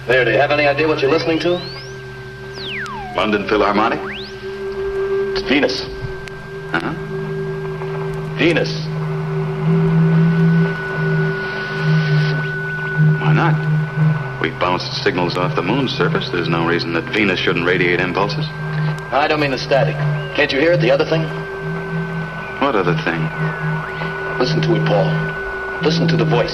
There, do you have any idea what you're listening to? London Philharmonic? It's Venus. Uh-huh. Venus. Why not? We've bounced signals off the moon's surface. There's no reason that Venus shouldn't radiate impulses. I don't mean the static. Can't you hear it, the other thing? What other thing? Listen to it, Paul. Listen to the voice.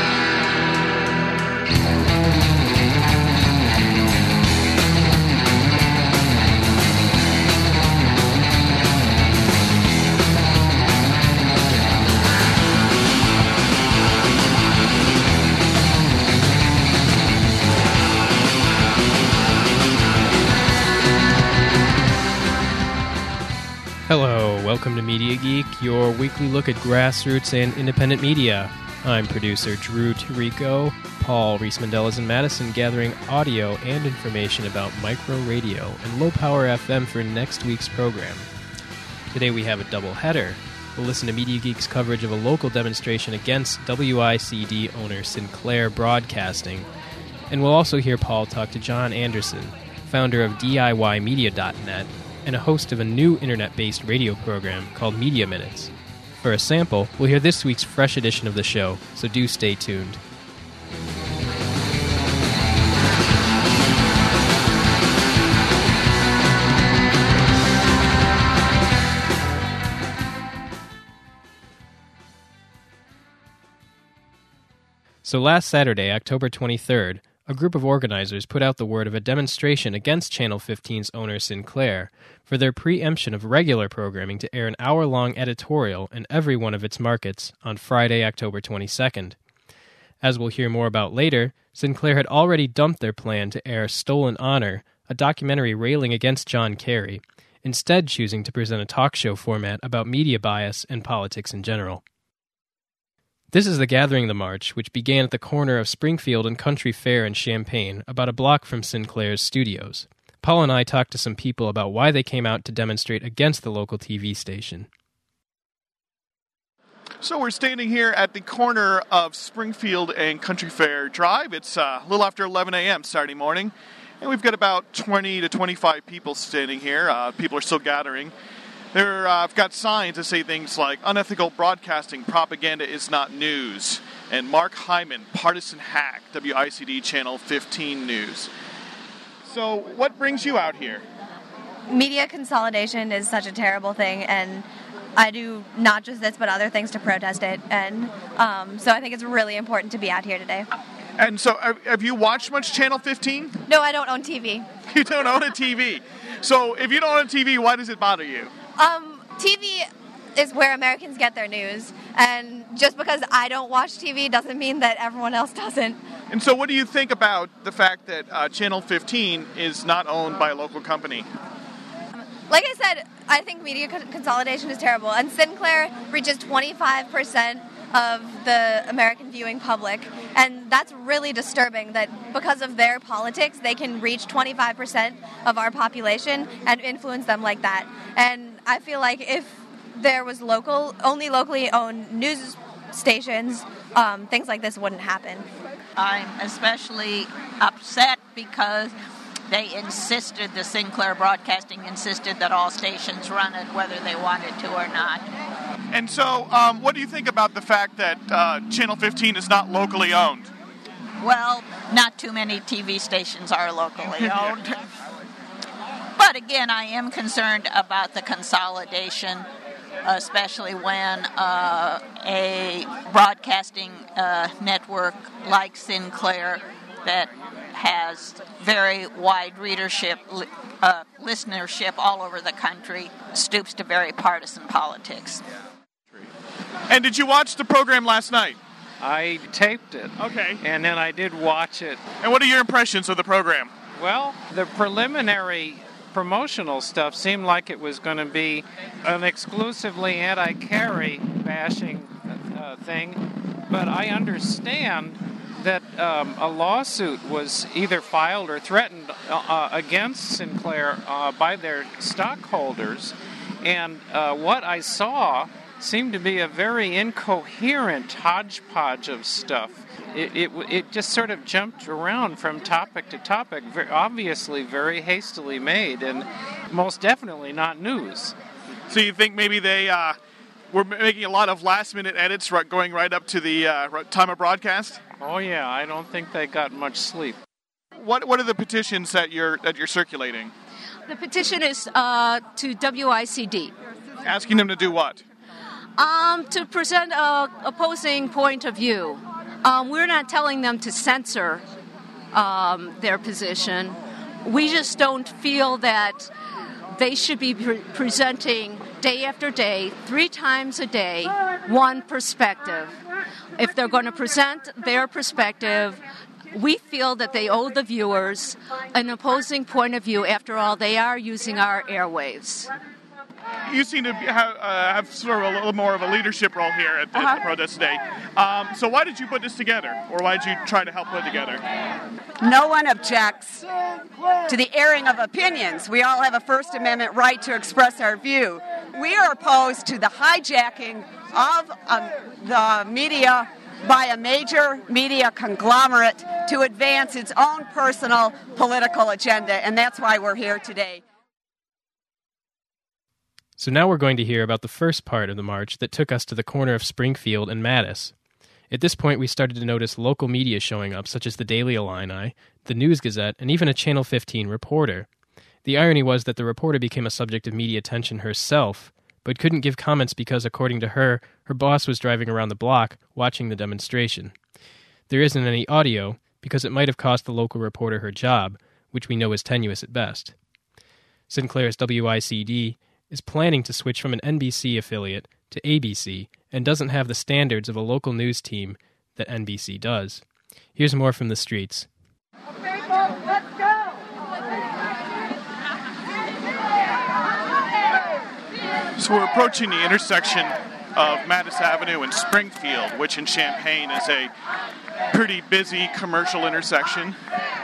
Hello, welcome to Media Geek, your weekly look at grassroots and independent media. I'm producer Drew Tirico. Paul Rees-Mandel is in Madison gathering audio and information about micro radio and low-power FM for next week's program. Today we have a double header. We'll listen to Media Geek's coverage of a local demonstration against WICD owner Sinclair Broadcasting. And we'll also hear Paul talk to John Anderson, founder of DIYmedia.net, and a host of a new internet-based radio program called Media Minutes. For a sample, we'll hear this week's fresh edition of the show, so do stay tuned. So last Saturday, October 23rd, a group of organizers put out the word of a demonstration against Channel 15's owner Sinclair for their preemption of regular programming to air an hour-long editorial in every one of its markets on Friday, October 22nd. As we'll hear more about later, Sinclair had already dumped their plan to air Stolen Honor, a documentary railing against John Kerry, instead choosing to present a talk show format about media bias and politics in general. This is the Gathering the March, which began at the corner of Springfield and Country Fair in Champaign, about a block from Sinclair's studios. Paul and I talked to some people about why they came out to demonstrate against the local TV station. So we're standing here at the corner of Springfield and Country Fair Drive. It's a little after 11 a.m. Saturday morning, and we've got about 20 to 25 people standing here. People are still gathering. I've got signs that say things like, unethical broadcasting, propaganda is not news, and Mark Hyman, partisan hack, WICD Channel 15 News. So what brings you out here? Media consolidation is such a terrible thing, and I do not just this but other things to protest it, and so I think it's really important to be out here today. And so have you watched much Channel 15? No, I don't own TV. You don't own a TV. So if you don't own a TV, why does it bother you? TV is where Americans get their news, and just because I don't watch TV doesn't mean that everyone else doesn't. And so what do you think about the fact that Channel 15 is not owned by a local company? Like I said, I think media consolidation is terrible, and Sinclair reaches 25% of the American viewing public, and that's really disturbing that because of their politics, they can reach 25% of our population and influence them like that. And I feel like if there was only locally owned news stations, things like this wouldn't happen. I'm especially upset because the Sinclair Broadcasting insisted that all stations run it whether they wanted to or not. And so, what do you think about the fact that Channel 15 is not locally owned? Well, not too many TV stations are locally owned. But again, I am concerned about the consolidation, especially when a broadcasting network like Sinclair that has very wide listenership all over the country stoops to very partisan politics. And did you watch the program last night? I taped it. Okay. And then I did watch it. And what are your impressions of the program? Well, the preliminary promotional stuff seemed like it was going to be an exclusively anti-Kerry bashing thing, but I understand that a lawsuit was either filed or threatened against Sinclair by their stockholders, and what I saw seemed to be a very incoherent hodgepodge of stuff. it just sort of jumped around from topic to topic, obviously very hastily made, and most definitely not news. So you think maybe they were making a lot of last-minute edits going right up to the time of broadcast? Oh yeah, I don't think they got much sleep. What are the petitions that you're circulating? The petition is to WICD. Asking them to do what? To present a opposing point of view. We're not telling them to censor their position. We just don't feel that they should be presenting day after day, 3 times a day, one perspective. If they're going to present their perspective, we feel that they owe the viewers an opposing point of view. After all, they are using our airwaves. You seem to have sort of a little more of a leadership role here at the protest today. So why did you put this together, or why did you try to help put it together? No one objects to the airing of opinions. We all have a First Amendment right to express our view. We are opposed to the hijacking of the media by a major media conglomerate to advance its own personal political agenda, and that's why we're here today. So now we're going to hear about the first part of the march that took us to the corner of Springfield and Mattis. At this point, we started to notice local media showing up, such as the Daily Illini, the News Gazette, and even a Channel 15 reporter. The irony was that the reporter became a subject of media attention herself, but couldn't give comments because, according to her boss was driving around the block watching the demonstration. There isn't any audio because it might have cost the local reporter her job, which we know is tenuous at best. Sinclair's WICD is planning to switch from an NBC affiliate to ABC and doesn't have the standards of a local news team that NBC does. Here's more from the streets. Okay, folks, let's go! So we're approaching the intersection of Mattis Avenue and Springfield, which in Champaign is a pretty busy commercial intersection.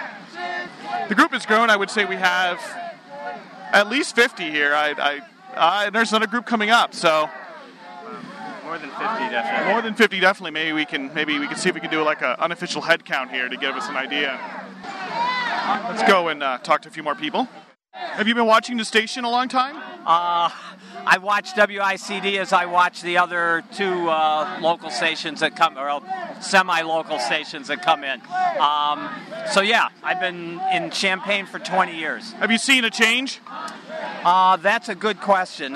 The group has grown. I would say we have at least 50 here. There's another group coming up, so more than 50 definitely. More than 50 definitely. Maybe we can see if we can do like an unofficial head count here to give us an idea. Let's go and talk to a few more people. Have you been watching the station a long time? I watch WICD as I watch the other 2 local stations that come, or semi-local stations that come in. So yeah, I've been in Champaign for 20 years. Have you seen a change? That's a good question.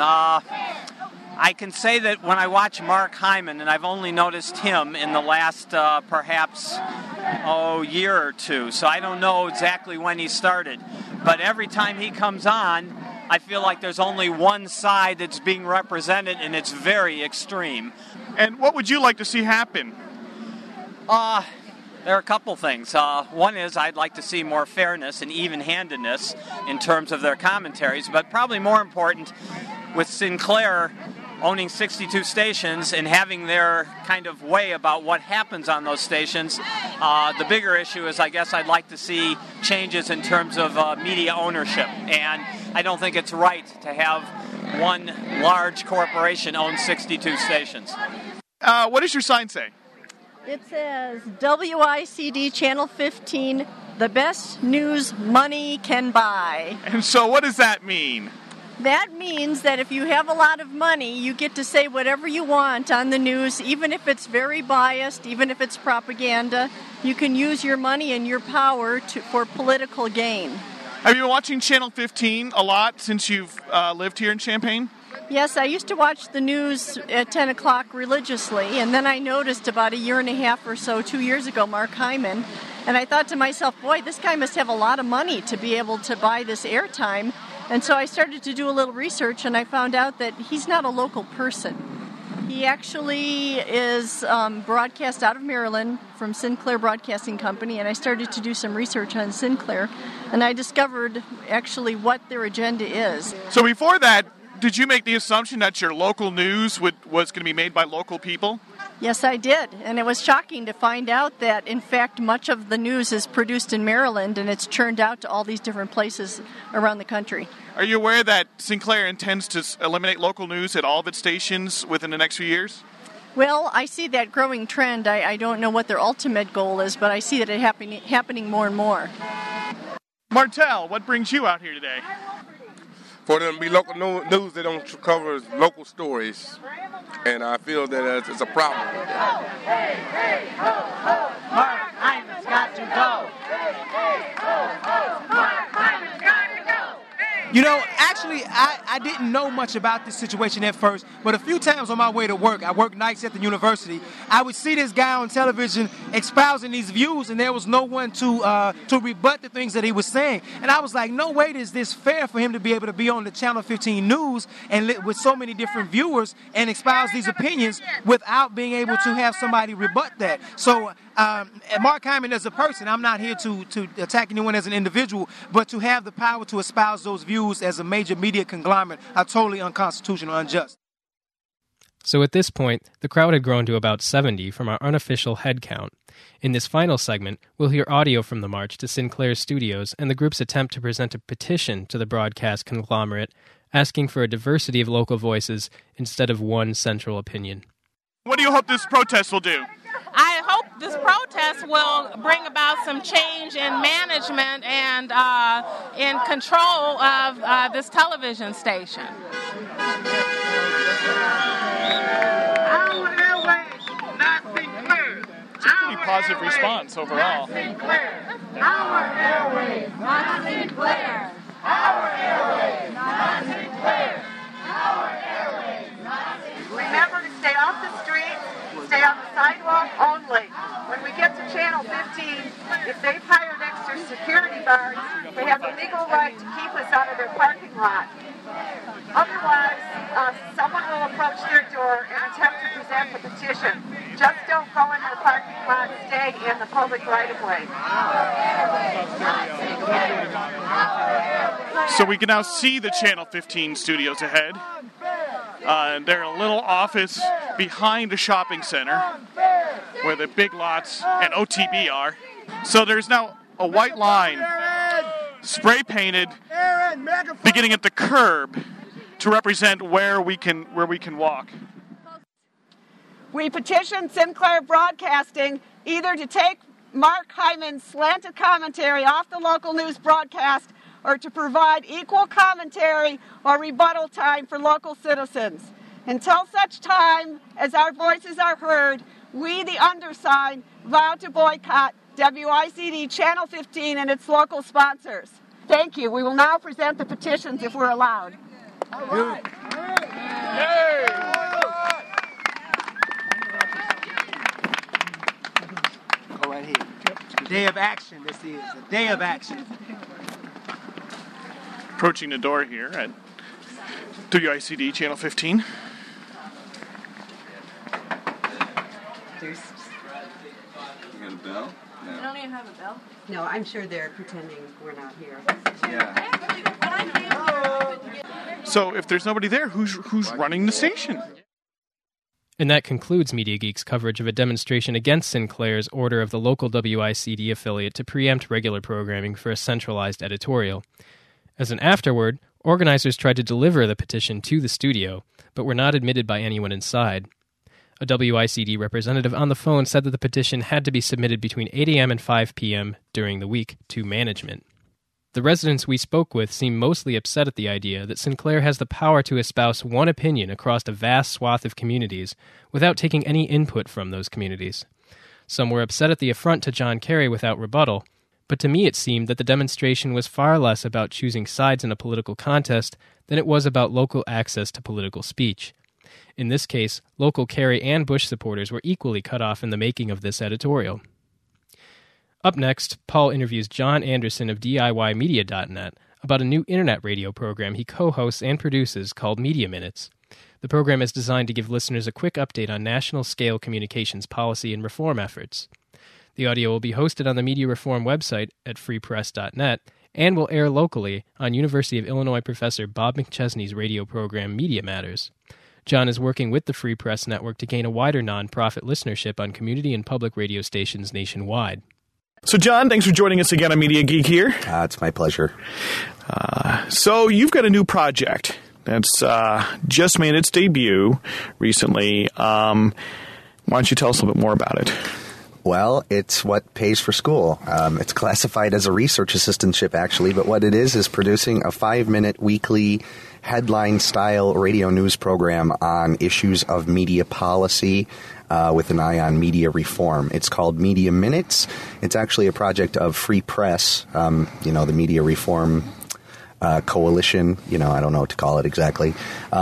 I can say that when I watch Mark Hyman, and I've only noticed him in the last perhaps year or 2, so I don't know exactly when he started. But every time he comes on, I feel like there's only one side that's being represented, and it's very extreme. And what would you like to see happen? There are a couple things. One is I'd like to see more fairness and even-handedness in terms of their commentaries, but probably more important, with Sinclair owning 62 stations and having their kind of way about what happens on those stations, the bigger issue is I guess I'd like to see changes in terms of media ownership. And I don't think it's right to have one large corporation own 62 stations. What does your sign say? It says WICD Channel 15, the best news money can buy. And so what does that mean? That means that if you have a lot of money, you get to say whatever you want on the news, even if it's very biased, even if it's propaganda. You can use your money and your power for political gain. Have you been watching Channel 15 a lot since you've lived here in Champaign? Yes, I used to watch the news at 10 o'clock religiously, and then I noticed about a year and a half or so, 2 years ago, Mark Hyman, and I thought to myself, boy, this guy must have a lot of money to be able to buy this airtime. And so I started to do a little research, and I found out that he's not a local person. He actually is broadcast out of Maryland from Sinclair Broadcasting Company, and I started to do some research on Sinclair, and I discovered actually what their agenda is. So before that, did you make the assumption that your local news was going to be made by local people? Yes, I did, and it was shocking to find out that, in fact, much of the news is produced in Maryland, and it's churned out to all these different places around the country. Are you aware that Sinclair intends to eliminate local news at all of its stations within the next few years? Well, I see that growing trend. I don't know what their ultimate goal is, but I see that it happening more and more. Martel, what brings you out here today? For them to be local news, they don't cover local stories. And I feel that it's a problem. Hey, hey, ho, ho. Mark Hyman's got to go. Hey, hey, ho, ho. Mark Hyman's got to go. You know, actually, I didn't know much about this situation at first, but a few times on my way to work, I work nights at the university, I would see this guy on television espousing these views, and there was no one to rebut the things that he was saying. And I was like, no way is this fair for him to be able to be on the Channel 15 News and with so many different viewers and espouse these opinions without being able to have somebody rebut that. So Mark Hyman as a person, I'm not here to attack anyone as an individual, but to have the power to espouse those views as a major media conglomerate are totally unconstitutional, unjust. So at this point, the crowd had grown to about 70 from our unofficial head count. In this final segment, we'll hear audio from the march to Sinclair Studios and the group's attempt to present a petition to the broadcast conglomerate asking for a diversity of local voices instead of one central opinion. What do you hope this protest will do? I hope this protest will bring about some change in management and in control of this television station. Our airways, not Sinclair. It's a pretty positive response overall. Our airways, not Sinclair. Our airways, not Sinclair. Our airways, not Sinclair. Remember to stay off the street, stay on the sidewalk only. When we get to Channel 15, if they've hired extra security guards, they have the legal right to keep us out of their parking lot. Otherwise, someone will approach their door and attempt to present the petition. Just don't go in their parking lot, stay in the public right-of-way. So we can now see the Channel 15 studios ahead. They're a little office behind a shopping center where the Big Lots and OTB are. So there's now a white line spray painted beginning at the curb to represent where we can walk. We petition Sinclair Broadcasting either to take Mark Hyman's slanted commentary off the local news broadcast or to provide equal commentary or rebuttal time for local citizens. Until such time as our voices are heard, we, the undersigned, vow to boycott WICD Channel 15 and its local sponsors. Thank you. We will now present the petitions if we're allowed. All right. Go right here. A day of action, this is. A day of action. Approaching the door here at WICD Channel 15. You got a bell? No. You don't even have a bell? No, I'm sure they're pretending we're not here. Yeah. So if there's nobody there, who's running the station? And that concludes Media Geek's coverage of a demonstration against Sinclair's order of the local WICD affiliate to preempt regular programming for a centralized editorial. As an afterword, organizers tried to deliver the petition to the studio, but were not admitted by anyone inside. A WICD representative on the phone said that the petition had to be submitted between 8 a.m. and 5 p.m. during the week to management. The residents we spoke with seemed mostly upset at the idea that Sinclair has the power to espouse one opinion across a vast swath of communities without taking any input from those communities. Some were upset at the affront to John Kerry without rebuttal, but to me it seemed that the demonstration was far less about choosing sides in a political contest than it was about local access to political speech. In this case, local Kerry and Bush supporters were equally cut off in the making of this editorial. Up next, Paul interviews John Anderson of DIYmedia.net about a new internet radio program he co-hosts and produces called Media Minutes. The program is designed to give listeners a quick update on national-scale communications policy and reform efforts. The audio will be hosted on the Media Reform website at freepress.net and will air locally on University of Illinois professor Bob McChesney's radio program Media Matters. John is working with the Free Press Network to gain a wider nonprofit listenership on community and public radio stations nationwide. So, John, thanks for joining us again on Media Geek here. It's my pleasure. So you've got a new project. that's just made its debut recently. Why don't you tell us a little bit more about it? Well, it's what pays for school. It's classified as a research assistantship, actually, but what it is producing a 5-minute weekly headline-style radio news program on issues of media policy with an eye on media reform. It's called Media Minutes. It's actually a project of Free Press, the Media Reform Coalition. I don't know what to call it exactly.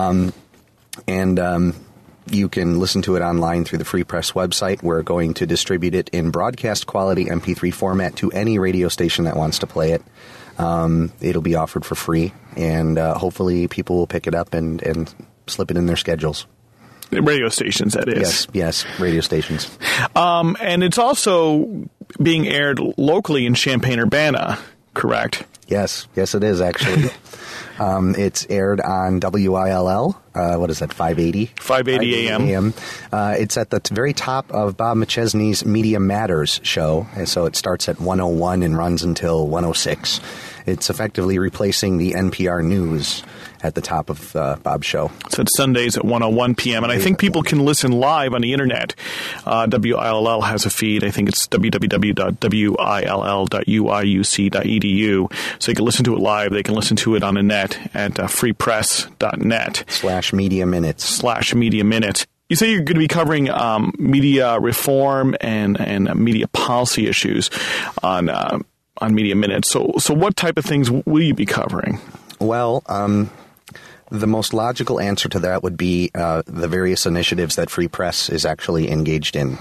You can listen to it online through the Free Press website. We're going to distribute it in broadcast quality MP3 format to any radio station that wants to play it. It'll be offered for free, and hopefully people will pick it up and slip it in their schedules. Radio stations, that is. Yes, radio stations. And it's also being aired locally in Champaign-Urbana, correct? Yes, it is, actually. It's aired on WILL. What is that, 580? 580 AM. It's at the very top of Bob McChesney's Media Matters show, and so it starts at 101 and runs until 106. It's effectively replacing the NPR News at the top of Bob's show. So it's Sundays at 1:01 p.m., and I think people can listen live on the internet. WILL has a feed. I think it's www.will.uiuc.edu. So you can listen to it live. They can listen to it on the net at freepress.net. /Media Minutes. /Media Minutes. You say you're going to be covering media reform and media policy issues on Media Minutes. So what type of things will you be covering? Well, the most logical answer to that would be the various initiatives that Free Press is actually engaged in.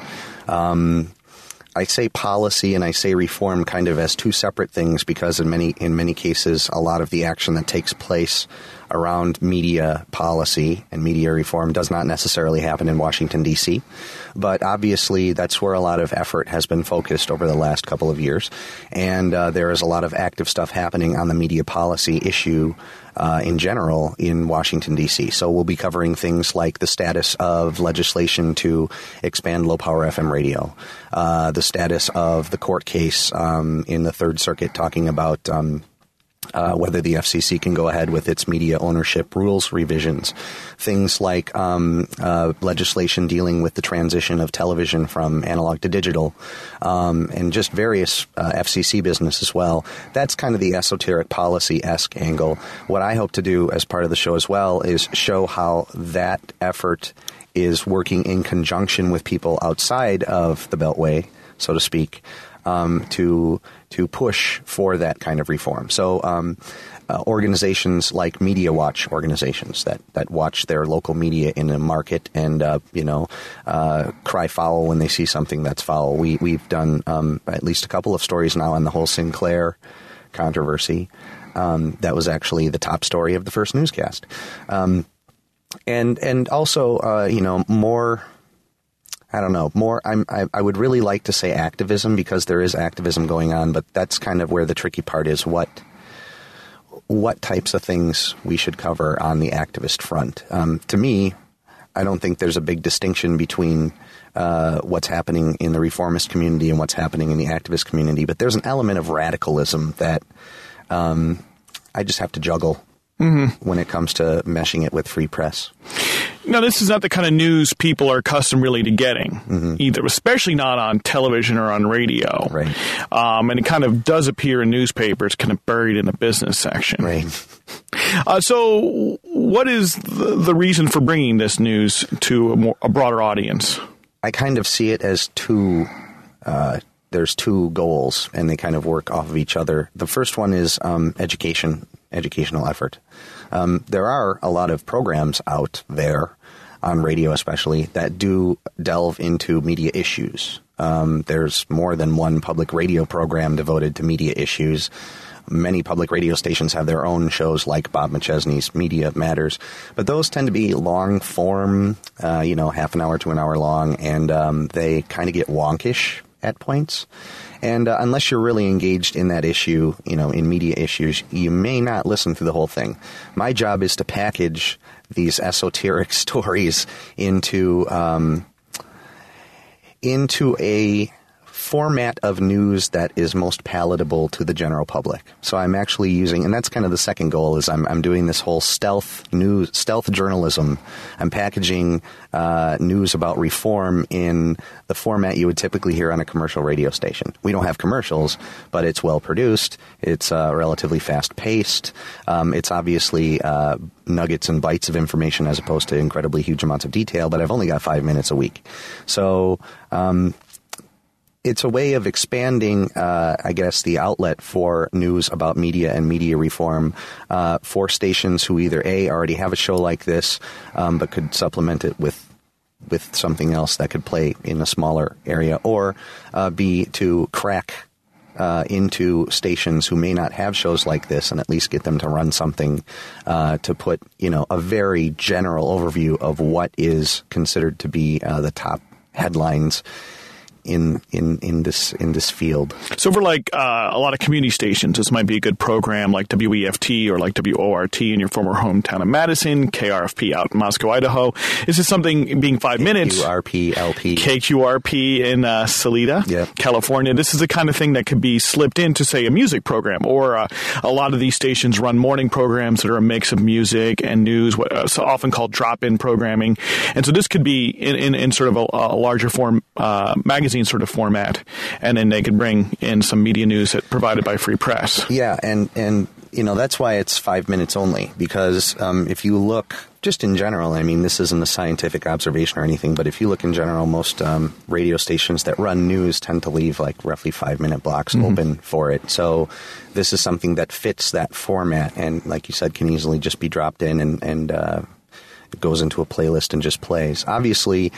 I say policy and I say reform kind of as two separate things because in many cases a lot of the action that takes place around media policy and media reform does not necessarily happen in Washington, D.C., but obviously that's where a lot of effort has been focused over the last couple of years, and there is a lot of active stuff happening on the media policy issue in general in Washington, D.C. So we'll be covering things like the status of legislation to expand low-power FM radio, the status of the court case in the Third Circuit talking about whether the FCC can go ahead with its media ownership rules revisions, things like legislation dealing with the transition of television from analog to digital, and just various FCC business as well. That's kind of the esoteric policy-esque angle. What I hope to do as part of the show as well is show how that effort is working in conjunction with people outside of the Beltway, so to speak, to push for that kind of reform. So organizations like Media Watch organizations that watch their local media in a market and, cry foul when they see something that's foul. We've done at least a couple of stories now on the whole Sinclair controversy. That was actually the top story of the first newscast. And also, more... I don't know, more. I would really like to say activism because there is activism going on, but that's kind of where the tricky part is. What types of things we should cover on the activist front? To me, I don't think there's a big distinction between what's happening in the reformist community and what's happening in the activist community, but there's an element of radicalism that I just have to juggle when it comes to meshing it with Free Press. Now, this is not the kind of news people are accustomed really to getting either, especially not on television or on radio. Right. And it kind of does appear in newspapers, kind of buried in the business section. Right. So what is the reason for bringing this news to a broader audience? I kind of see it as there's two goals, and they kind of work off of each other. The first one is educational effort. There are a lot of programs out there, on radio especially, that do delve into media issues. There's more than one public radio program devoted to media issues. Many public radio stations have their own shows like Bob McChesney's Media Matters, but those tend to be long form, half an hour to an hour long, and they kind of get wonkish at points. And unless you're really engaged in that issue, in media issues, you may not listen through the whole thing. My job is to package these esoteric stories into a format of news that is most palatable to the general public. So I'm actually using, and that's kind of the second goal, is I'm doing this whole stealth journalism. I'm packaging news about reform in the format you would typically hear on a commercial radio station. We don't have commercials, but it's well produced. It's relatively fast paced. It's obviously nuggets and bites of information as opposed to incredibly huge amounts of detail, but I've only got 5 minutes a week. So it's a way of expanding, I guess, the outlet for news about media and media reform for stations who either A, already have a show like this, but could supplement it with something else that could play in a smaller area, or B, to crack into stations who may not have shows like this and at least get them to run something to put, a very general overview of what is considered to be the top headlines in this field. So for like a lot of community stations, this might be a good program like WEFT or like WORT in your former hometown of Madison, KRFP out in Moscow, Idaho. Is this something being 5 minutes? KQRP in Salida, California. This is the kind of thing that could be slipped into, say, a music program, or a lot of these stations run morning programs that are a mix of music and news, so often called drop-in programming. And so this could be in sort of a larger form magazine sort of format, and then they could bring in some media news that provided by Free Press. Yeah, and that's why it's 5 minutes only, because if you look just in general, I mean, this isn't a scientific observation or anything, but if you look in general, most radio stations that run news tend to leave like roughly 5 minute blocks open for it. So this is something that fits that format, and like you said, can easily just be dropped in and it goes into a playlist and just plays. Obviously,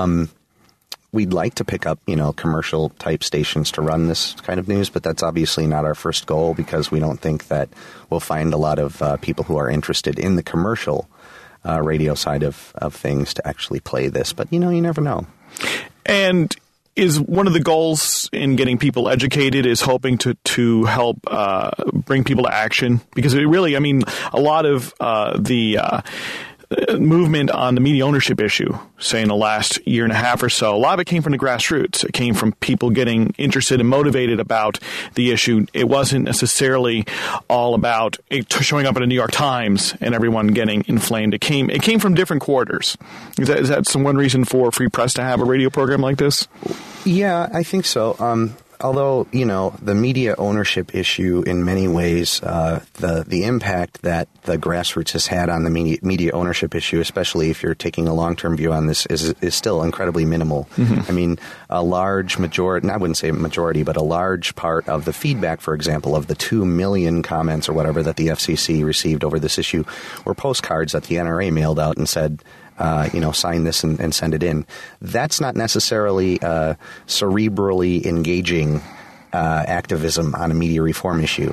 we'd like to pick up, commercial type stations to run this kind of news, but that's obviously not our first goal, because we don't think that we'll find a lot of people who are interested in the commercial radio side of things to actually play this. But, you never know. And is one of the goals in getting people educated is hoping to help bring people to action? Because it really, I mean, a lot of the movement on the media ownership issue, say in the last year and a half or so, a lot of it came from the grassroots. It came from people getting interested and motivated about the issue. It wasn't necessarily all about it showing up in the New York Times and everyone getting inflamed. It came from different quarters. Is that some one reason for Free Press to have a radio program like this? Yeah, I think so. Although, the media ownership issue in many ways, the impact that the grassroots has had on the media ownership issue, especially if you're taking a long-term view on this, is still incredibly minimal. I mean, a large majority, and I wouldn't say majority, but a large part of the feedback, for example, of the 2 million comments or whatever that the FCC received over this issue were postcards that the NRA mailed out and said, sign this and send it in. That's not necessarily cerebrally engaging activism on a media reform issue.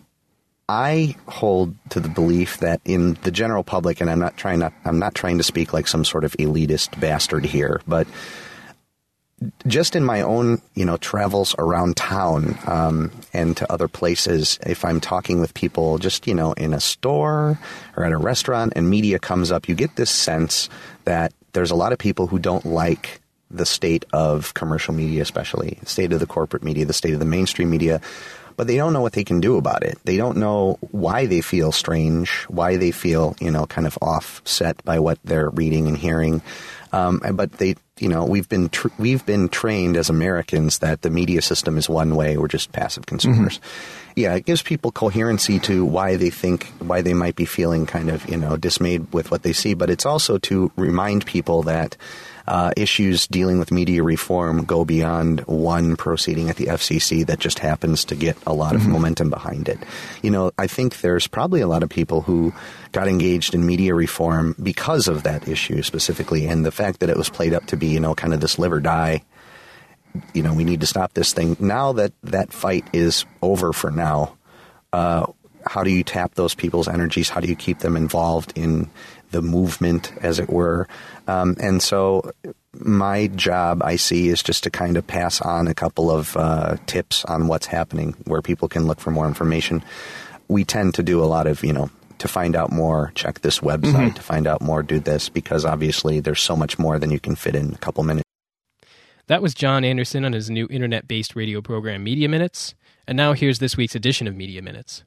I hold to the belief that in the general public, and I'm not trying to speak like some sort of elitist bastard here, but just in my own, travels around town and to other places, if I'm talking with people just, in a store or at a restaurant and media comes up, you get this sense that there's a lot of people who don't like the state of commercial media, especially the state of the corporate media, the state of the mainstream media, but they don't know what they can do about it. They don't know why they feel strange, why they feel, kind of offset by what they're reading and hearing. But they, we've been trained as Americans that the media system is one way. We're just passive consumers. Yeah, it gives people coherency to why they might be feeling kind of, dismayed with what they see. But it's also to remind people that issues dealing with media reform go beyond one proceeding at the FCC that just happens to get a lot of momentum behind it. I think there's probably a lot of people who got engaged in media reform because of that issue specifically, and the fact that it was played up to be, kind of this live or die. We need to stop this thing. Now that that fight is over for now, how do you tap those people's energies? How do you keep them involved in the movement, as it were? And so my job, I see, is just to kind of pass on a couple of tips on what's happening where people can look for more information. We tend to do a lot of, to find out more, check this website, to find out more, do this, because obviously there's so much more than you can fit in a couple minutes. That was John Anderson on his new internet-based radio program Media Minutes. And now here's this week's edition of Media Minutes.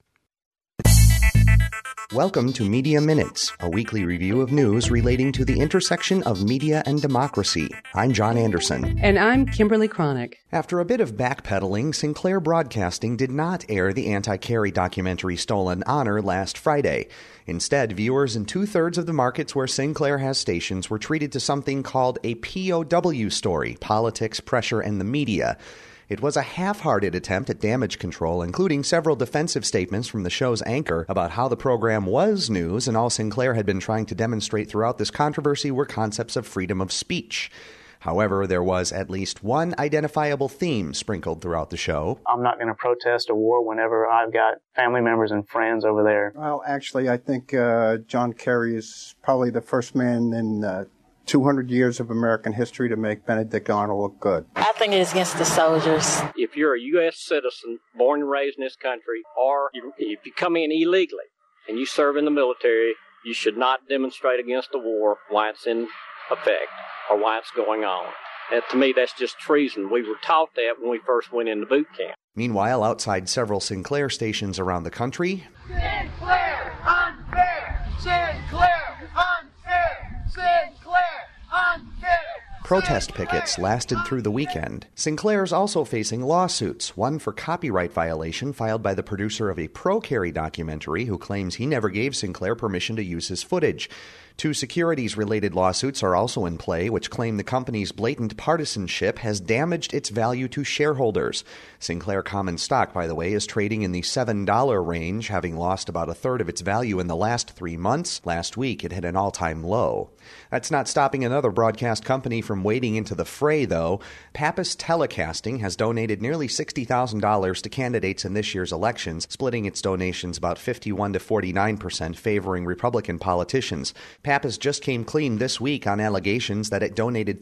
Welcome to Media Minutes, a weekly review of news relating to the intersection of media and democracy. I'm John Anderson. And I'm Kimberly Cronick. After a bit of backpedaling, Sinclair Broadcasting did not air the anti-Kerry documentary Stolen Honor last Friday. Instead, viewers in 2/3 of the markets where Sinclair has stations were treated to something called a POW story, Politics, Pressure, and the Media. It was a half-hearted attempt at damage control, including several defensive statements from the show's anchor about how the program was news and all Sinclair had been trying to demonstrate throughout this controversy were concepts of freedom of speech. However, there was at least one identifiable theme sprinkled throughout the show. I'm not going to protest a war whenever I've got family members and friends over there. Well, actually, I think John Kerry is probably the first man in 200 years of American history to make Benedict Arnold look good. I think it's against the soldiers. If you're a U.S. citizen, born and raised in this country, or if you come in illegally and you serve in the military, you should not demonstrate against the war while it's in effect or while it's going on. And to me, that's just treason. We were taught that when we first went into boot camp. Meanwhile, outside several Sinclair stations around the country, Sinclair unfair! Sinclair unfair! Sinclair unfair! protest pickets lasted through the weekend. Sinclair's also facing lawsuits, one for copyright violation filed by the producer of a pro-Kerry documentary who claims he never gave Sinclair permission to use his footage. 2 securities-related lawsuits are also in play, which claim the company's blatant partisanship has damaged its value to shareholders. Sinclair common stock, by the way, is trading in the $7 range, having lost about 1/3 of its value in the last 3 months. Last week, it hit an all-time low. That's not stopping another broadcast company from wading into the fray, though. Pappas Telecasting has donated nearly $60,000 to candidates in this year's elections, splitting its donations about 51% to 49%, favoring Republican politicians. Pappas just came clean this week on allegations that it donated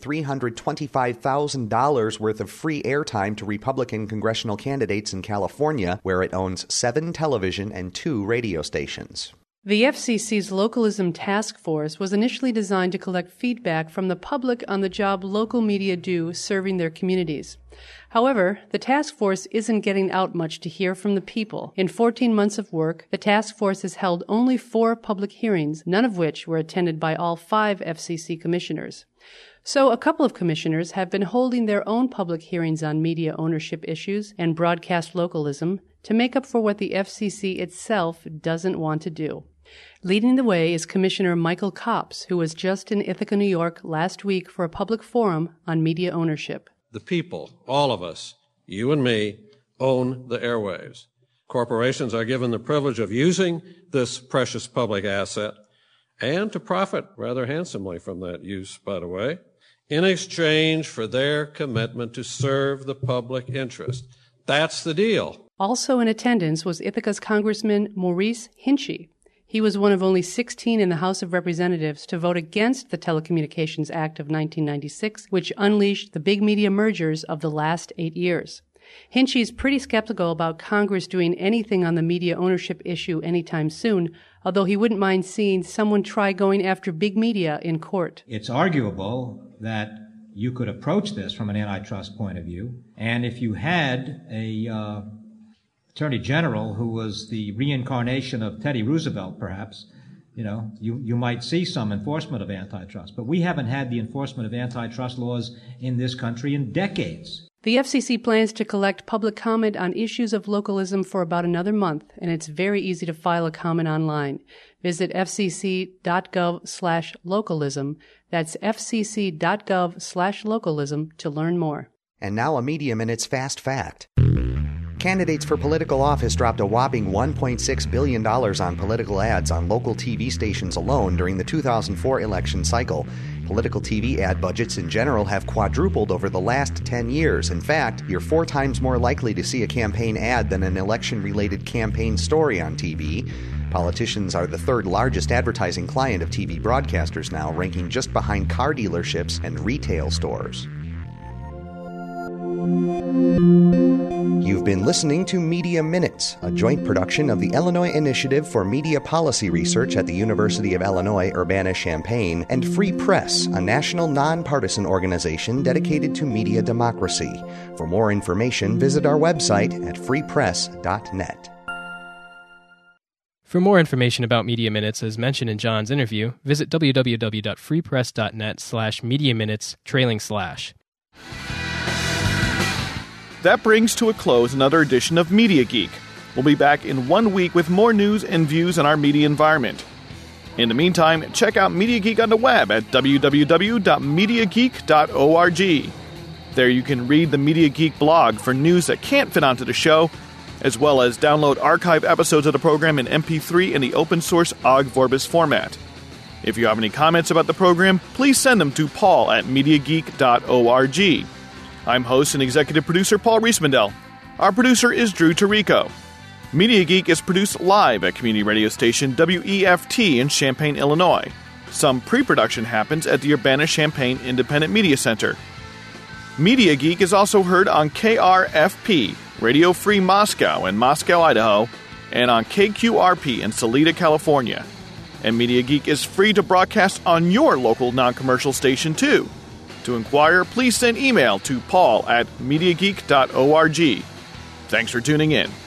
$325,000 worth of free airtime to Republican congressional candidates in California, where it owns 7 television and 2 radio stations. The FCC's Localism Task Force was initially designed to collect feedback from the public on the job local media do serving their communities. However, the task force isn't getting out much to hear from the people. In 14 months of work, the task force has held only 4 public hearings, none of which were attended by all 5 FCC commissioners. So a couple of commissioners have been holding their own public hearings on media ownership issues and broadcast localism to make up for what the FCC itself doesn't want to do. Leading the way is Commissioner Michael Copps, who was just in Ithaca, New York last week for a public forum on media ownership. The people, all of us, you and me, own the airwaves. Corporations are given the privilege of using this precious public asset and to profit rather handsomely from that use, by the way, in exchange for their commitment to serve the public interest. That's the deal. Also in attendance was Ithaca's Congressman Maurice Hinchey. He was one of only 16 in the House of Representatives to vote against the Telecommunications Act of 1996, which unleashed the big media mergers of the last 8 years. Hinchey's pretty skeptical about Congress doing anything on the media ownership issue anytime soon, although he wouldn't mind seeing someone try going after big media in court. It's arguable that you could approach this from an antitrust point of view, and if you had a Attorney General who was the reincarnation of Teddy Roosevelt, perhaps, you might see some enforcement of antitrust. But we haven't had the enforcement of antitrust laws in this country in decades. The FCC plans to collect public comment on issues of localism for about another month, and it's very easy to file a comment online. Visit fcc.gov/localism. That's fcc.gov/localism to learn more. And now a Media Minute's Fast Fact. Candidates for political office dropped a whopping $1.6 billion on political ads on local TV stations alone during the 2004 election cycle. Political TV ad budgets in general have quadrupled over the last 10 years. In fact, you're 4 times more likely to see a campaign ad than an election-related campaign story on TV. Politicians are the 3rd largest advertising client of TV broadcasters now, ranking just behind car dealerships and retail stores. You've been listening to Media Minutes, a joint production of the Illinois Initiative for Media Policy Research at the University of Illinois Urbana-Champaign and Free Press, a national nonpartisan organization dedicated to media democracy. For more information, visit our website at freepress.net. For more information about Media Minutes, as mentioned in John's interview, visit www.freepress.net/mediaminutes/. That brings to a close another edition of Media Geek. We'll be back in 1 week with more news and views on our media environment. In the meantime, check out Media Geek on the web at www.mediageek.org. There you can read the Media Geek blog for news that can't fit onto the show, as well as download archive episodes of the program in MP3 in the open-source Ogg Vorbis format. If you have any comments about the program, please send them to paul at mediageek.org. I'm host and executive producer Paul Riesmandel. Our producer is Drew Tarico. Media Geek is produced live at community radio station WEFT in Champaign, Illinois. Some pre-production happens at the Urbana-Champaign Independent Media Center. Media Geek is also heard on KRFP, Radio Free Moscow in Moscow, Idaho, and on KQRP in Salida, California. And Media Geek is free to broadcast on your local non-commercial station, too. To inquire, please send email to paul at mediageek.org. Thanks for tuning in.